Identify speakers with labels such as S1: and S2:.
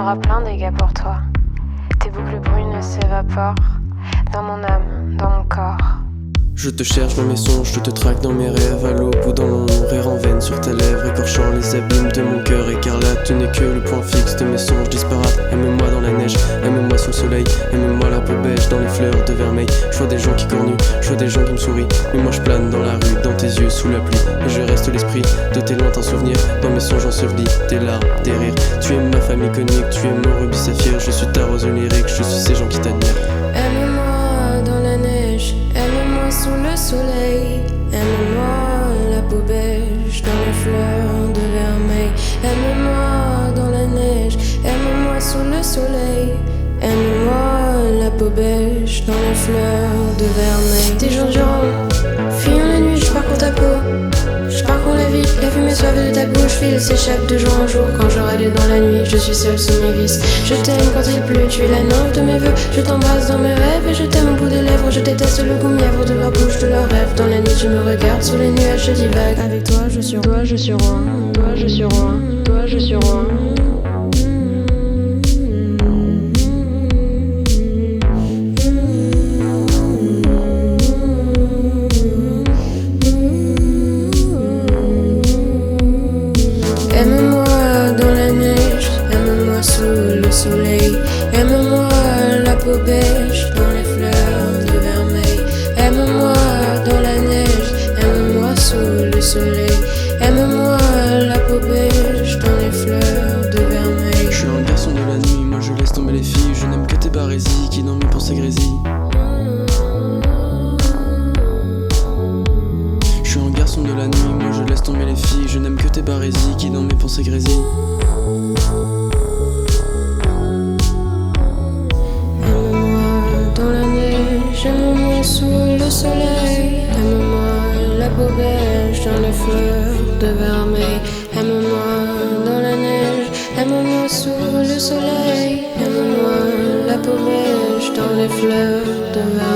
S1: aura plein des gars pour toi. Tes boucles brunes s'évaporent dans mon âme, dans mon corps.
S2: Je te cherche dans mes songes, je te traque dans mes rêves, à l'aube ou dans l'ombre, rire en veine sur tes lèvres, écorchant les abîmes de mon cœur écarlate. Tu n'es que le point fixe de mes songes disparates. Aime-moi dans la neige, aime-moi sous le soleil, aime-moi la peau beige dans les fleurs de vermeil. Je vois des gens qui cornuent, je vois des gens qui me sourient, mais moi je plane dans la rue, dans tes yeux sous la pluie. Et je reste l'esprit de tes lointains souvenirs, dans mes songes ensevelis, tes larmes, tes rires. Tu es ma famille conique, tu es mon rubis saphir, je suis ta rose lyrique, je suis ces gens qui t'admirent.
S3: Aime-moi dans la neige, aime-moi sous le soleil, aime-moi la peau beige dans les fleurs de vermeil. Aime-moi dans la neige, aime-moi sous le soleil, aime-moi la peau beige dans les fleurs de vermeil. Des jours durant, fuyant la nuit, je parcours ta peau, je parcours la vie, la fumée suave de ta bouche file, s'échappe de jour en jour. Quand je râle dans la nuit, je suis seule sous mes vices. Je t'aime quand il pleut, tu es la nymphe de mes vœux. Je t'embrasse dans mes rêves et je t'aime au bout des lèvres. Je déteste le goût mièvre de leur bouche, de leurs rêves. Dans la nuit, tu me regardes sous les nuages, je divague. Avec toi, je suis roi, je suis roi. Toi, je suis roi, toi, je suis roi. Aime-moi dans la neige, aime-moi sous le soleil, aime-moi la peau beige dans les fleurs de vermeil. Aime-moi dans la neige, aime-moi sous le soleil, aime-moi la peau beige dans les fleurs de vermeil.
S2: Je suis un garçon de la nuit, moi je laisse tomber les filles, je n'aime que tes barésies qui dans mes pensées grésillent. Je suis un garçon de la nuit, moi je laisse tomber les filles, je n'aime que tes barésies qui dans mes pensées grésillent.
S3: Aime-moi dans la neige, aime-moi sous le soleil, aime-moi la peau beige dans les fleurs de vermeil. Aime-moi dans la neige, aime-moi sous le soleil, aime-moi la peau beige dans les fleurs de vermeil.